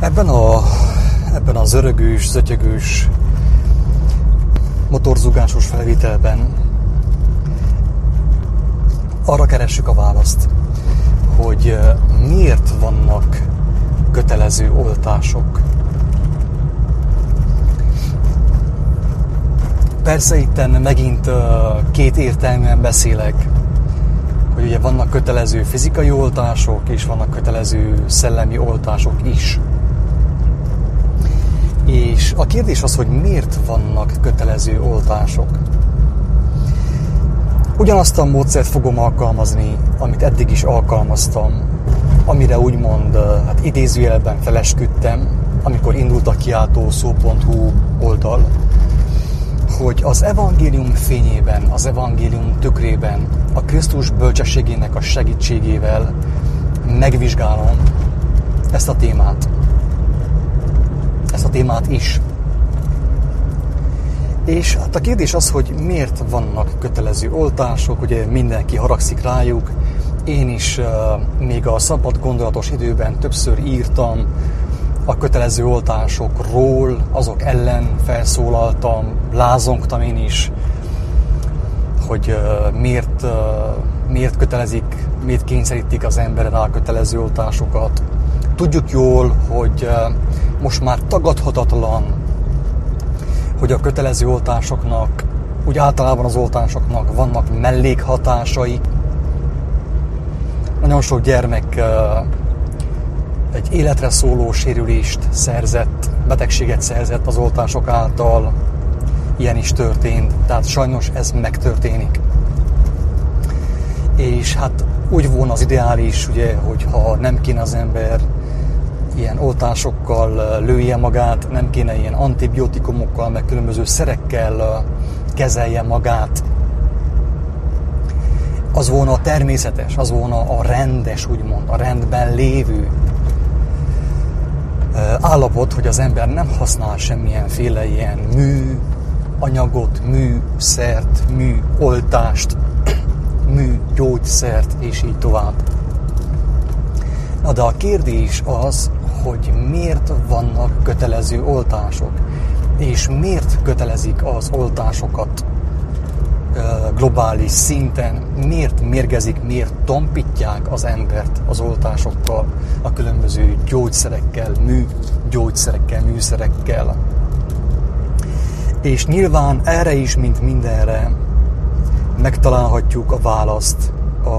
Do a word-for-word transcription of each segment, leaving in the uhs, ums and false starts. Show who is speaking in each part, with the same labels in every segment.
Speaker 1: Ebben a, ebben a zörögős, zötyögős, motorzugásos felvételben arra keressük a választ, hogy miért vannak kötelező oltások. Persze itten megint két értelműen beszélek, hogy ugye vannak kötelező fizikai oltások, és vannak kötelező szellemi oltások is. És a kérdés az, hogy miért vannak kötelező oltások. Ugyanazt a módszert fogom alkalmazni, amit eddig is alkalmaztam, amire úgymond hát idézőjelben felesküdtem, amikor indult a kiáltó szó pont hu oldal, hogy az evangélium fényében, az evangélium tükrében, a Krisztus bölcsességének a segítségével megvizsgálom ezt a témát. Ezt a témát is. És hát a kérdés az, hogy miért vannak kötelező oltások, ugye mindenki haragszik rájuk. Én is uh, még a szabad gondolatos időben többször írtam a kötelező oltásokról, azok ellen felszólaltam, lázongtam én is, hogy uh, miért, uh, miért kötelezik, miért kényszerítik az emberre rá a kötelező oltásokat. Tudjuk jól, hogy uh, most már tagadhatatlan, hogy a kötelező oltásoknak, úgy általában az oltásoknak vannak mellékhatásai. Nagyon sok gyermek uh, egy életre szóló sérülést szerzett, betegséget szerzett az oltások által. Ilyen is történt, tehát sajnos ez megtörténik. És hát úgy volna az ideális, ugye, hogyha nem kéne az ember ilyen oltásokkal lője magát, nem kéne ilyen antibiotikumokkal, meg különböző szerekkel kezelje magát. Az volna a természetes, az volna a rendes, úgymond, a rendben lévő állapot, hogy az ember nem használ semmilyenféle ilyen mű anyagot, műszert, műoltást, műgyógyszert, és így tovább. Na de a kérdés az, hogy miért vannak kötelező oltások, és miért kötelezik az oltásokat globális szinten, miért mérgezik, miért tompítják az embert az oltásokkal, a különböző gyógyszerekkel, műgyógyszerekkel, műszerekkel. És nyilván erre is, mint mindenre, megtalálhatjuk a választ a,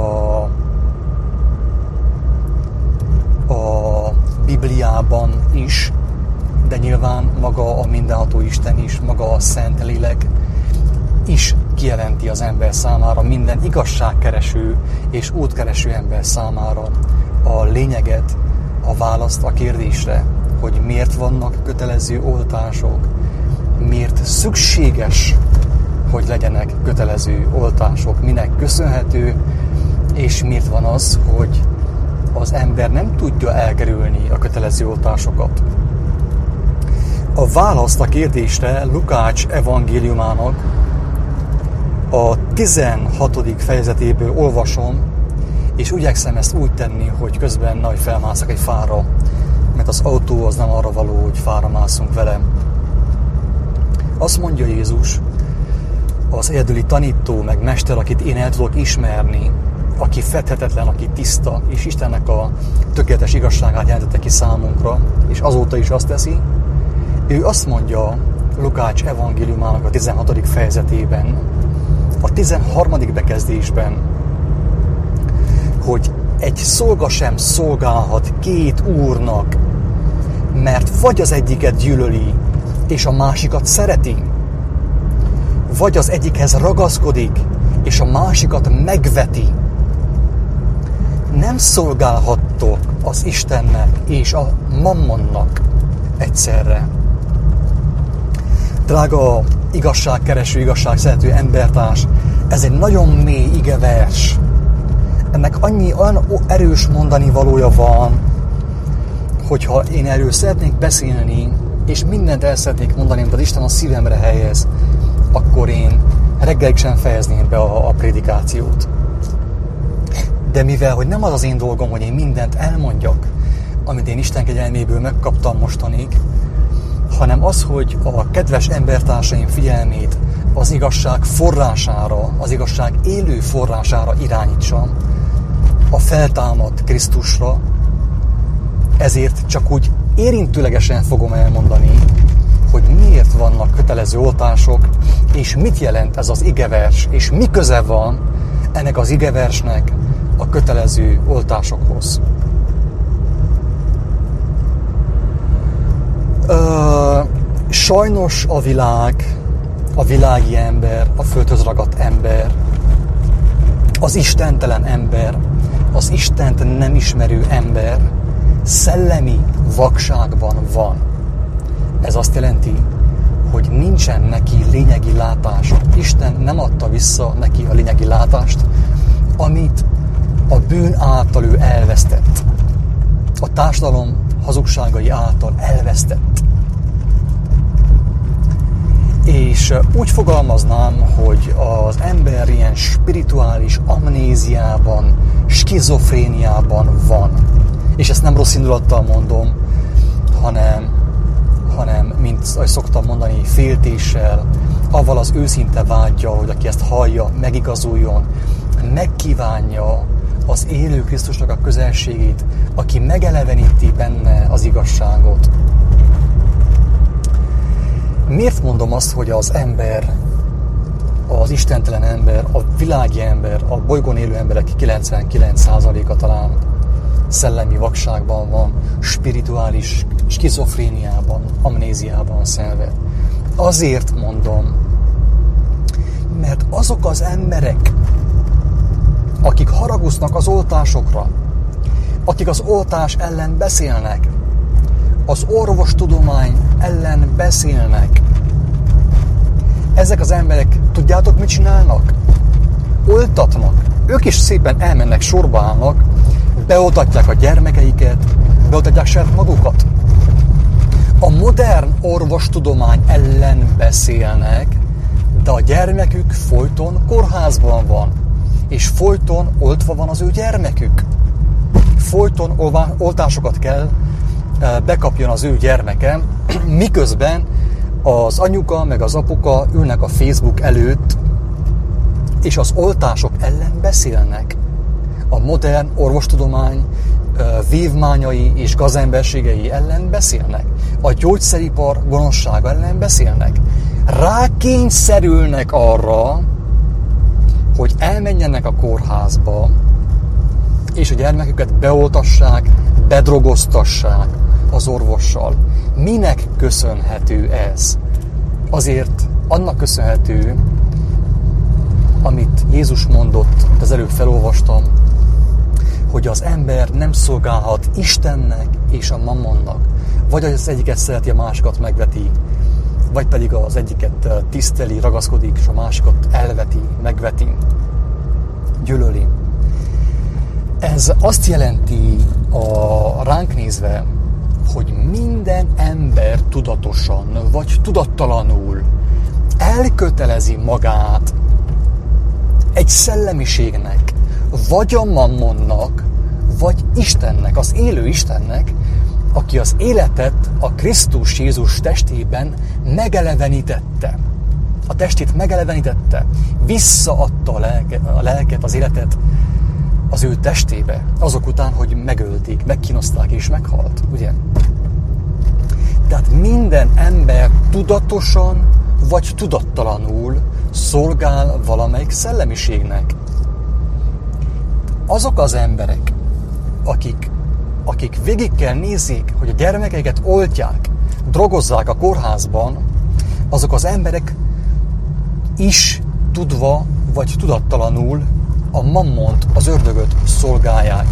Speaker 1: a Bibliában is, de nyilván maga a mindenható Isten is, maga a Szentlélek is kijelenti az ember számára, minden igazságkereső és útkereső ember számára a lényeget, a választ a kérdésre, hogy miért vannak kötelező oltások, miért szükséges, hogy legyenek kötelező oltások, minek köszönhető, és miért van az, hogy az ember nem tudja elkerülni a kötelező oltásokat. A választ a kérdésre Lukács evangéliumának a tizenhatodik fejezetéből olvasom, és igyekszem ezt úgy tenni, hogy közben nagy felmászok egy fára, mert az autó az nem arra való, hogy fára mászunk vele. Azt mondja Jézus, az egyedüli tanító, meg mester, akit én el tudok ismerni, aki fedhetetlen, aki tiszta, és Istennek a tökéletes igazságát jelentette ki számunkra, és azóta is azt teszi, ő azt mondja Lukács evangéliumának a tizenhatodik fejezetében, a tizenharmadik bekezdésben, hogy egy szolga sem szolgálhat két úrnak, mert vagy az egyiket gyűlöli, és a másikat szereti, vagy az egyikhez ragaszkodik, és a másikat megveti. Nem szolgálhattok az Istennek és a mammonnak egyszerre. Drága igazságkereső, igazságszerető embertárs, ez egy nagyon mély igevers. Ennek annyi olyan erős mondani valója van, hogyha én erről szeretnék beszélni, és mindent el szeretnék mondani, amit az Isten a szívemre helyez, akkor én reggelig sem fejezném be a, a prédikációt. De mivel, hogy nem az az én dolgom, hogy én mindent elmondjak, amit én Isten kegyelméből megkaptam mostanig, hanem az, hogy a kedves embertársaim figyelmét az igazság forrására, az igazság élő forrására irányítsam, a feltámadt Krisztusra. Ezért csak úgy érintőlegesen fogom elmondani, hogy miért vannak kötelező oltások, és mit jelent ez az igevers, és mi köze van ennek az igeversnek a kötelező oltásokhoz. Ö, sajnos a világ, a világi ember, a földhöz ragadt ember, az istentelen ember, az Istent nem ismerő ember szellemi vakságban van. Ez azt jelenti, hogy nincsen neki lényegi látása. Isten nem adta vissza neki a lényegi látást, amit a bűn által ő elvesztett. A társadalom hazugságai által elvesztett. És úgy fogalmaznám, hogy az ember ilyen spirituális amnéziában, skizofréniában van. És ezt nem rossz indulattal mondom, hanem, hanem mint ahogy szoktam mondani, féltéssel, avval az őszinte vágya, hogy aki ezt hallja, megigazuljon, megkívánja az élő Krisztusnak a közelségét, aki megeleveníti benne az igazságot. Miért mondom azt, hogy az ember, az istentelen ember, a világi ember, a bolygón élő emberek kilencvenkilenc százaléka talán szellemi vakságban van, spirituális skizofréniában, amnéziában szenved? Azért mondom, mert azok az emberek, akik haragusznak az oltásokra, akik az oltás ellen beszélnek, az orvostudomány ellen beszélnek, ezek az emberek, tudjátok, mit csinálnak? Oltatnak. Ők is szépen elmennek, sorba állnak, beoltatják a gyermekeiket, beoltatják saját magukat. A modern orvostudomány ellen beszélnek, de a gyermekük folyton kórházban van, és folyton oltva van az ő gyermekük. Folyton oltásokat kell bekapjon az ő gyermeke, miközben az anyuka meg az apuka ülnek a Facebook előtt, és az oltások ellen beszélnek. A modern orvostudomány vívmányai és gazemberségei ellen beszélnek. A gyógyszeripar gonoszsága ellen beszélnek. Rákényszerülnek arra, hogy elmenjenek a kórházba, és a gyermeküket beoltassák, bedrogoztassák az orvossal. Minek köszönhető ez? Azért annak köszönhető, amit Jézus mondott, az előbb felolvastam, hogy az ember nem szolgálhat Istennek és a mammonnak. Vagy az egyiket szereti, a másikat megveti, vagy pedig az egyiket tiszteli, ragaszkodik, és a másikat elveti, megveti, gyűlöli. Ez azt jelenti a ránk nézve, hogy minden ember tudatosan vagy tudattalanul elkötelezi magát egy szellemiségnek, vagy a mammonnak, vagy Istennek, az élő Istennek, aki az életet a Krisztus Jézus testében megelevenítette. A testét megelevenítette, visszaadta a lelket, a lelket, az életet az ő testébe, azok után, hogy megölték, megkínozták és meghalt, ugye? Tehát minden ember tudatosan vagy tudattalanul szolgál valamelyik szellemiségnek. Azok az emberek, akik, akik végig kell nézzék, hogy a gyermekeiket oltják, drogozzák a kórházban, azok az emberek is tudva vagy tudattalanul a mammont, az ördögöt szolgálják.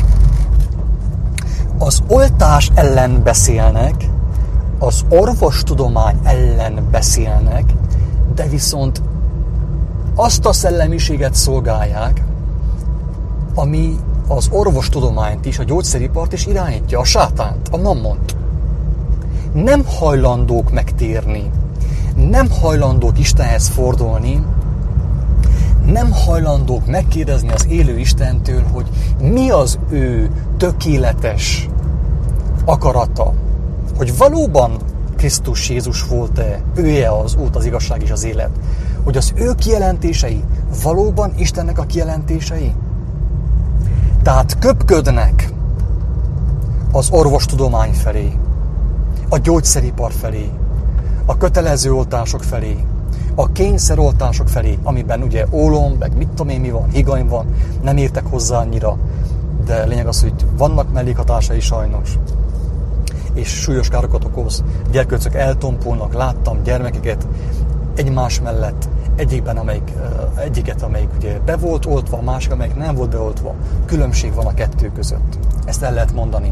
Speaker 1: Az oltás ellen beszélnek, az orvostudomány ellen beszélnek, de viszont azt a szellemiséget szolgálják, ami az orvostudományt is, a gyógyszeripart is irányítja, a sátánt, a mammont. Nem hajlandók megtérni, nem hajlandók Istenhez fordulni, nem hajlandók megkérdezni az élő Istentől, hogy mi az ő tökéletes akarata, hogy valóban Krisztus Jézus volt-e, ő-e az út, az igazság és az élet, hogy az ő kijelentései valóban Istennek a kijelentései. Tehát köpködnek az orvostudomány felé, a gyógyszeripar felé, a kötelező oltások felé, a kényszeroltások felé, amiben ugye ólom, meg mit tudom én mi van, higany van, nem értek hozzá annyira, de lényeg az, hogy vannak mellékhatásai sajnos, és súlyos károkat okoz. Gyerkőcök eltompulnak, láttam gyermekeket egymás mellett, egyikben, amelyik, egyiket, amelyik ugye be volt oltva, a másik, amelyik nem volt beoltva. Különbség van a kettő között. Ezt el lehet mondani.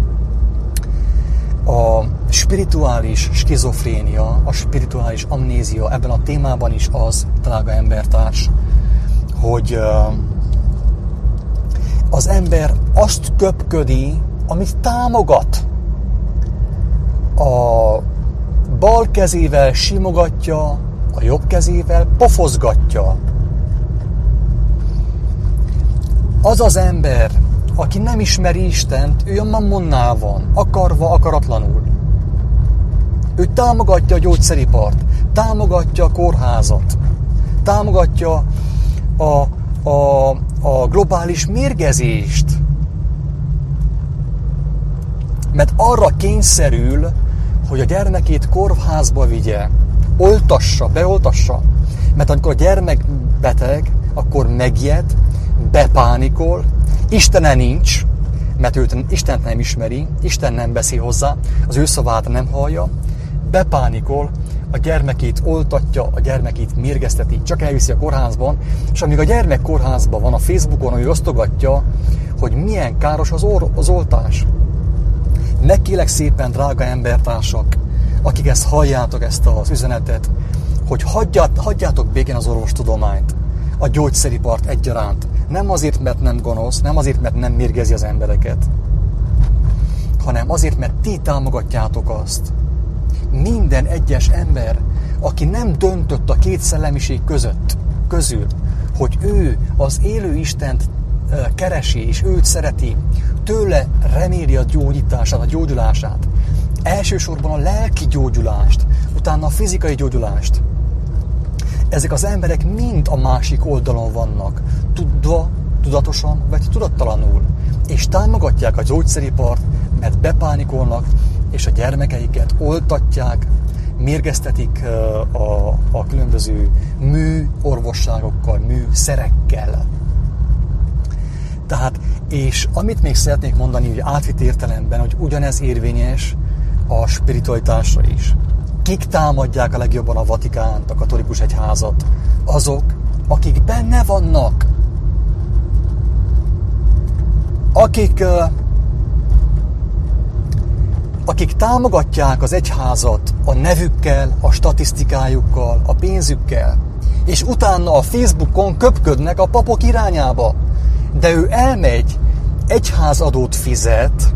Speaker 1: A spirituális skizofrénia, a spirituális amnézia ebben a témában is az, drága embertárs, hogy az ember azt köpködi, amit támogat. A bal kezével simogatja, a jobb kezével pofozgatja. Az az ember, aki nem ismeri Istent, ő a mammonnál van, akarva, akaratlanul. Ő támogatja a gyógyszeripart, támogatja a kórházat, támogatja a, a, a globális mérgezést. Mert arra kényszerül, hogy a gyermekét kórházba vigye, oltassa, beoltassa. Mert amikor a gyermek beteg, akkor megijed, bepánikol, Istene nincs, mert őt Istent nem ismeri, Isten nem beszél hozzá, az ő szavát nem hallja, bepánikol, a gyermekét oltatja, a gyermekét mérgezteti, csak elviszi a kórházban, és amíg a gyermek kórházban van a Facebookon, ő osztogatja, hogy milyen káros az, or- az oltás. Megkérlek szépen, drága embertársak, akik ezt halljátok, ezt az üzenetet, hogy hagyját, hagyjátok békén az orvostudományt, a gyógyszeripart egyaránt. Nem azért, mert nem gonosz, nem azért, mert nem mérgezi az embereket, hanem azért, mert ti támogatjátok azt. Minden egyes ember, aki nem döntött a két szellemiség között, közül, hogy ő az élő Istent keresi, és őt szereti, tőle reméli a gyógyítását, a gyógyulását. Elsősorban a lelki gyógyulást, utána a fizikai gyógyulást. Ezek az emberek mind a másik oldalon vannak, tudva, tudatosan, vagy tudattalanul. És támogatják a gyógyszeripart, mert bepánikolnak, és a gyermekeiket oltatják, mérgeztetik a, a különböző mű orvosságokkal, mű szerekkel. Tehát, és amit még szeretnék mondani, hogy átvitt értelemben, hogy ugyanez érvényes a spiritualitásra is. Kik támadják a legjobban a Vatikánt, a katolikus egyházat? Azok, akik benne vannak. Akik, akik támogatják az egyházat a nevükkel, a statisztikájukkal, a pénzükkel, és utána a Facebookon köpködnek a papok irányába. De ő elmegy, egyházadót fizet,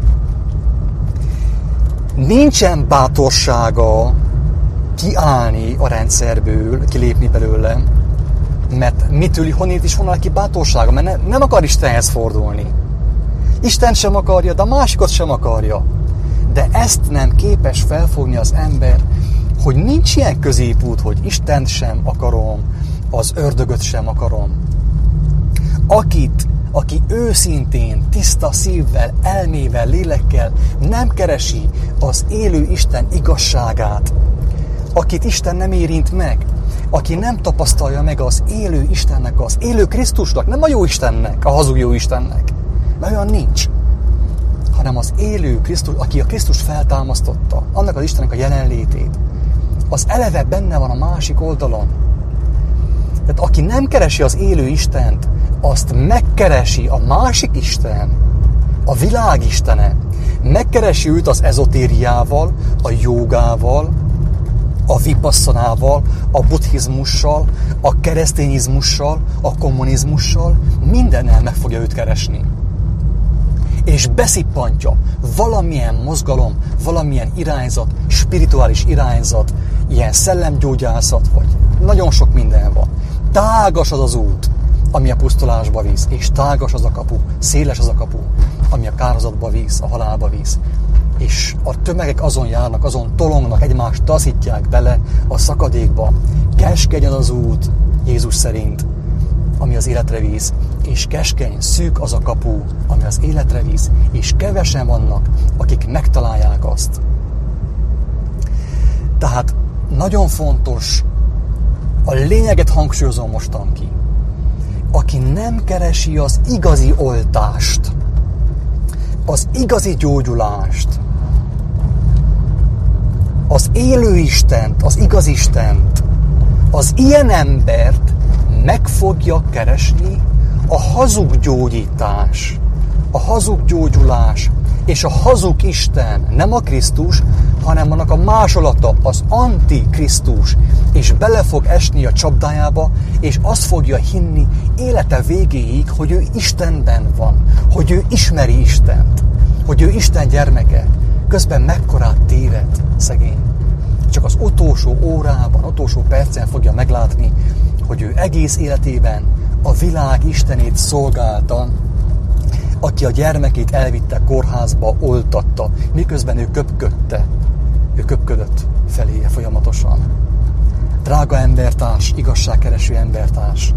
Speaker 1: nincsen bátorsága kiállni a rendszerből, kilépni belőle, mert mitől, honnét is honnan ki bátorsága, mert ne, nem akar Istenhez fordulni. Isten sem akarja, de a másikat sem akarja. De ezt nem képes felfogni az ember, hogy nincs ilyen középút, hogy Istent sem akarom, az ördögöt sem akarom. Akit, aki őszintén, tiszta szívvel, elmével, lélekkel nem keresi az élő Isten igazságát, akit Isten nem érint meg, aki nem tapasztalja meg az élő Istennek, az élő Krisztusnak, nem a jó Istennek, a hazug jó Istennek, mert olyan nincs, hanem az élő Krisztus, aki a Krisztus feltámasztotta, annak az Istennek a jelenlétét, az eleve benne van a másik oldalon. Tehát aki nem keresi az élő Istent, azt megkeresi a másik Isten, a világ istene. Megkeresi őt az ezotériával, a jogával, a vipasszanával, a buddhizmussal, a keresztényizmussal, a kommunizmussal, mindennel meg fogja őt keresni. És beszippantja valamilyen mozgalom, valamilyen irányzat, spirituális irányzat, ilyen szellemgyógyászat, vagy nagyon sok minden van. Tágas az az út, ami a pusztulásba visz, és tágas az a kapu, széles az a kapu, ami a kárhozatba visz, a halálba visz. és a tömegek azon járnak, azon tolongnak, egymást taszítják bele a szakadékba. Keskeny az az út, Jézus szerint, ami az életre víz, és keskeny, szűk az a kapu, ami az életre víz, és kevesen vannak, akik megtalálják azt. Tehát nagyon fontos, a lényeget hangsúlyozom mostan ki. Aki nem keresi az igazi oltást, az igazi gyógyulást, az élő Istent, az igaz Istent, az ilyen embert meg fogja keresni a hazug gyógyítás, a hazug gyógyulás és a hazug Isten, nem a Krisztus, hanem annak a másolata, az antikrisztus, és bele fog esni a csapdájába, és azt fogja hinni élete végéig, hogy ő Istenben van, hogy ő ismeri Istent, hogy ő Isten gyermeke, közben mekkorát téved szegény. Csak az utolsó órában, utolsó percen fogja meglátni, hogy ő egész életében a világ Istenét szolgálta, aki a gyermekét elvitte kórházba, oltatta, miközben ő köpködte, ő köpködött feléje folyamatosan. Drága embertárs, igazságkereső embertárs,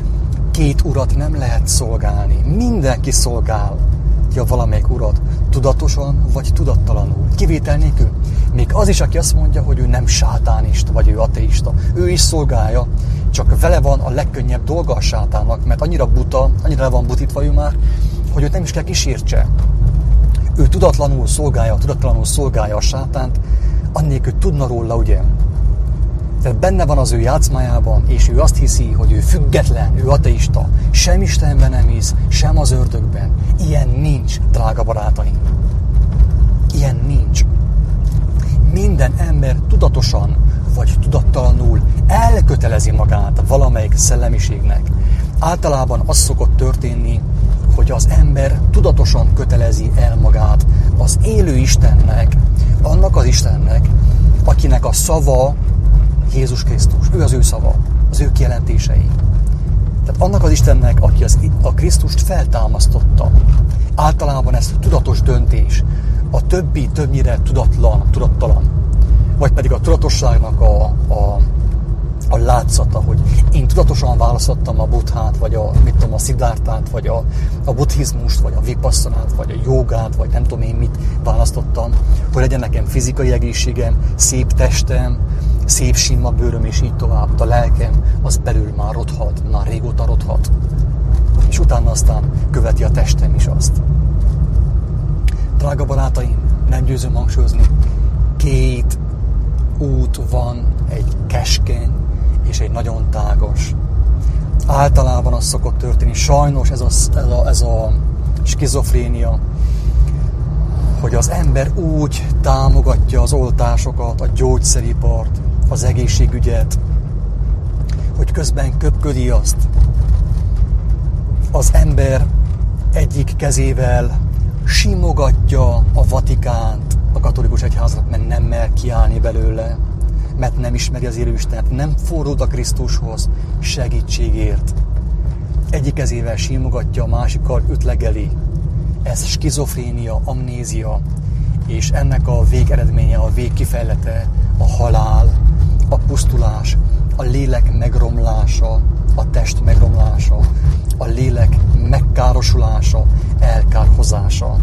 Speaker 1: két urat nem lehet szolgálni. Mindenki szolgál, ja, valamelyik urat, tudatosan vagy tudattalanul, kivétel nélkül. Még az is, aki azt mondja, hogy ő nem sátánista, vagy ő ateista, ő is szolgálja, csak vele van a legkönnyebb dolga a sátának, mert annyira buta, annyira le van butítva ő már, hogy őt nem is kell kísértse. Ő tudatlanul szolgálja, tudatlanul szolgálja a sátánt, annélkül tudna róla, ugye? Tehát benne van az ő játszmájában, és ő azt hiszi, hogy ő független, ő ateista, sem Istenben nem hisz, sem az ördögben. Ilyen nincs, drága barátaim. Ilyen nincs. Minden ember tudatosan vagy tudattalanul elkötelezi magát valamelyik szellemiségnek. Általában az szokott történni, hogy az ember tudatosan kötelezi el magát az élő Istennek, annak az Istennek, akinek a szava Jézus Krisztus. Ő az ő szava, az ő kijelentései. Tehát annak az Istennek, aki az, a Krisztust feltámasztotta. Általában ez tudatos döntés. A többi többnyire tudatlan, tudattalan. Vagy pedig a tudatosságnak a, a, a látszata, hogy én tudatosan választottam a Buddhát, vagy a, mit tudom, a Sziddhártát, vagy a, a buddhizmust, vagy a vipasszanát, vagy a jogát, vagy nem tudom én mit választottam, hogy legyen nekem fizikai egészségem, szép testem, szép sima bőröm, és így tovább. A lelkem az belül már rothat, már régóta rothat. És utána aztán követi a testem is azt. Drága barátaim, nem győzöm hangsúlyozni, két út van, egy keskeny és egy nagyon tágos. Általában az szokott történni, sajnos ez a, ez a, ez a skizofrénia, hogy az ember úgy támogatja az oltásokat, a gyógyszeripart, az egészségügyet, hogy közben köpködi azt. Az ember egyik kezével simogatja a Vatikánt, a katolikus egyházat, mert nem mer kiállni belőle, mert nem ismeri az élő Istent, nem fordult a Krisztushoz segítségért. Egyik kezével simogatja, a másikkal ütlegeli. Ez skizofrénia, amnézia, és ennek a végeredménye, a végkifejlete a halál, a pusztulás, a lélek megromlása, a test megromlása, a lélek megkárosulása, elkárhozása.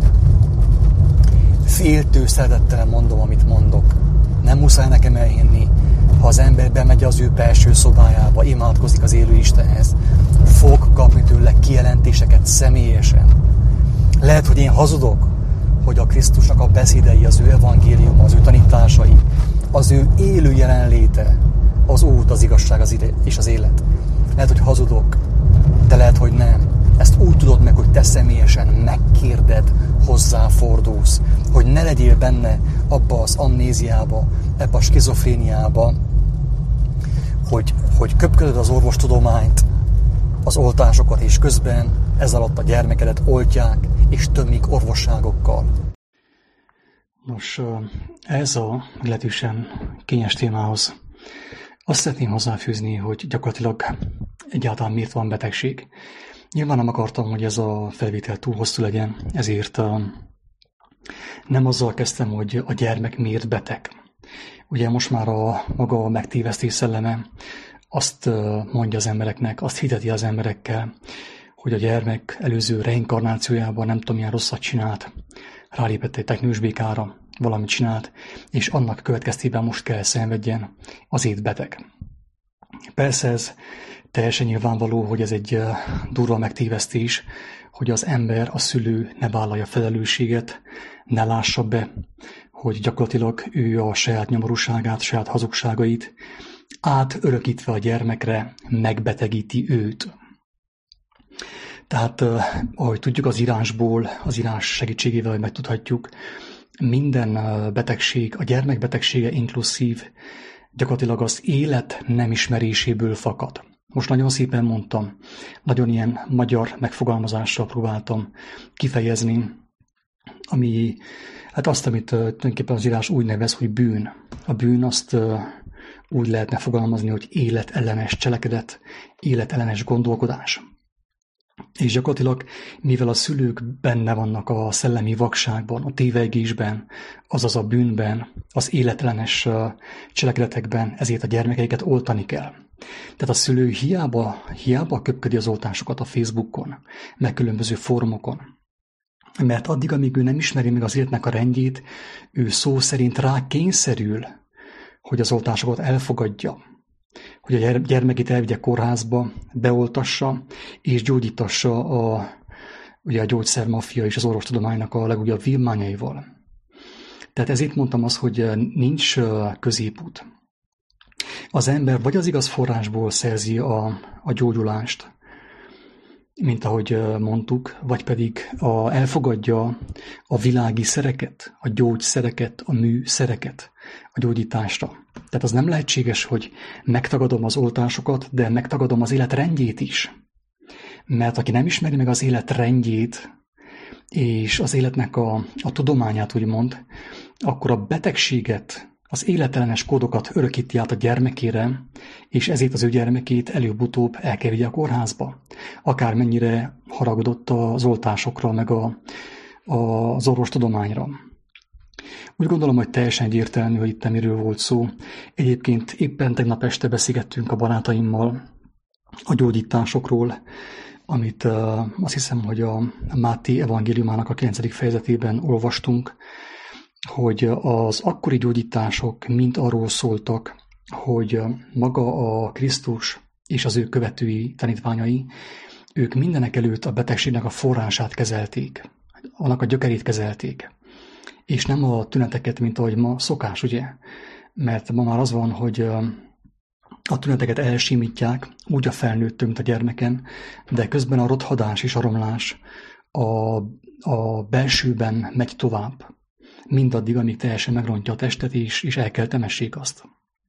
Speaker 1: Féltő szeretettel mondom, amit mondok. Nem muszáj nekem elhinni. Ha az ember bemegy az ő belső szobájába, imádkozik az élő Istenhez, fog kapni tőle kijelentéseket személyesen. Lehet, hogy én hazudok, hogy a Krisztusnak a beszédei, az ő evangélium, az ő tanításai, az ő élő jelenléte, az út, az igazság az ide, és az élet. Lehet, hogy hazudok, de lehet, hogy nem. Ezt úgy tudod meg, hogy te személyesen megkérded, hozzáfordulsz, hogy ne legyél benne abba az amnéziába, ebbe a skizofréniába, hogy, hogy köpködöd az orvostudományt, az oltásokat, és közben ez alatt a gyermekedet oltják, és tömik orvosságokkal. Nos, ez a meglehetősen kényes témához azt szeretném hozzáfűzni, hogy gyakorlatilag egyáltalán miért van betegség. Nyilván nem akartam, hogy ez a felvétel túl hosszú legyen, ezért Nem azzal kezdtem, hogy a gyermek miért beteg. Ugye most már a maga a megtévesztés szelleme azt mondja az embereknek, azt hiteti az emberekkel, hogy a gyermek előző reinkarnációjában nem tudom, milyen rosszat csinált, rálépett egy teknősbékára, valamit csinált, és annak következtében most kell szenvedjen, azért beteg. Persze ez teljesen nyilvánvaló, hogy ez egy durva megtévesztés, hogy az ember, a szülő ne vállalja felelősséget, ne lássa be, hogy gyakorlatilag ő a saját nyomorúságát, saját hazugságait átörökítve a gyermekre megbetegíti őt. Tehát, ahogy tudjuk az írásból, az írás segítségével, hogy megtudhatjuk, minden betegség, a gyermek betegsége inkluszív, gyakorlatilag az élet nem ismeréséből fakad. Most nagyon szépen mondtam, nagyon ilyen magyar megfogalmazással próbáltam kifejezni, ami, hát azt, amit tulajdonképpen az írás úgy nevez, hogy bűn. A bűn azt úgy lehetne fogalmazni, hogy életellenes cselekedet, életellenes gondolkodás. És gyakorlatilag, mivel a szülők benne vannak a szellemi vakságban, a tévegésben, azaz a bűnben, az életellenes cselekedetekben, ezért a gyermekeiket oltani kell. Tehát a szülő hiába, hiába köpködi az oltásokat a Facebookon, meg különböző fórumokon. Mert addig, amíg ő nem ismeri meg az életnek a rendjét, ő szó szerint rá kényszerül, hogy az oltásokat elfogadja, hogy a gyermekét elvigye kórházba, beoltassa és gyógyítassa a, ugye a gyógyszermafia és az orvostudománynak a legújabb vívmányaival. Tehát ezért mondtam azt, hogy nincs középút. Az ember vagy az igaz forrásból szerzi a, a gyógyulást, mint ahogy mondtuk, vagy pedig a, elfogadja a világi szereket, a gyógyszereket, a műszereket a gyógyításra. Tehát az nem lehetséges, hogy megtagadom az oltásokat, de megtagadom az élet rendjét is. Mert aki nem ismeri meg az élet rendjét, és az életnek a, a tudományát úgymond, akkor a betegséget, az életellenes kódokat örökíti át a gyermekére, és ezért az ő gyermekét előbb-utóbb el kell vigye a kórházba. Akármennyire haragudott az oltásokra, meg a, a, az orvostudományra. Úgy gondolom, hogy teljesen egyértelmű, hogy itt miről volt szó. Egyébként éppen tegnap este beszélgettünk a barátaimmal a gyógyításokról, amit uh, azt hiszem, hogy a Máté evangéliumának a kilencedik fejezetében olvastunk, hogy az akkori gyógyítások mind arról szóltak, hogy maga a Krisztus és az ő követői, tanítványai, ők mindenek előtt a betegségnek a forrását kezelték, annak a gyökerét kezelték, és nem a tüneteket, mint ahogy ma szokás, ugye? Mert ma már az van, hogy a tüneteket elsimítják, úgy a felnőttön, mint a gyermeken, de közben a rothadás és a romlás a, a belsőben megy tovább. Mindaddig, amíg teljesen megrontja a testet, és, és el kell temessék azt.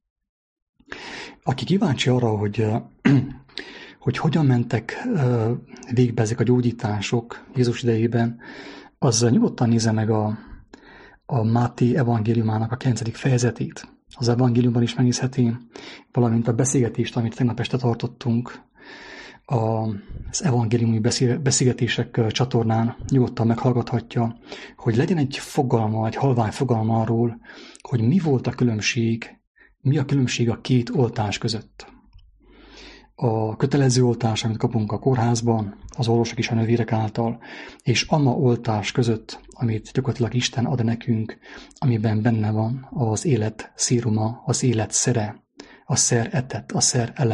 Speaker 1: Aki kíváncsi arra, hogy, hogy hogyan mentek végbe ezek a gyógyítások Jézus idejében, az nyugodtan nézze meg a, a Máté evangéliumának a kilencedik fejezetét. Az evangéliumban is megnézheti, valamint a beszélgetést, amit tegnap este tartottunk, az evangéliumi beszélgetések csatornán nyugodtan meghallgathatja, hogy legyen egy fogalma, egy halvány fogalma arról, hogy mi volt a különbség, mi a különbség a két oltás között. A kötelező oltás, amit kapunk a kórházban, az orvosok és a nővérek által, és ama oltás között, amit gyakorlatilag Isten ad nekünk, amiben benne van az élet szíruma, az élet szere, a szer etet, a szer ele.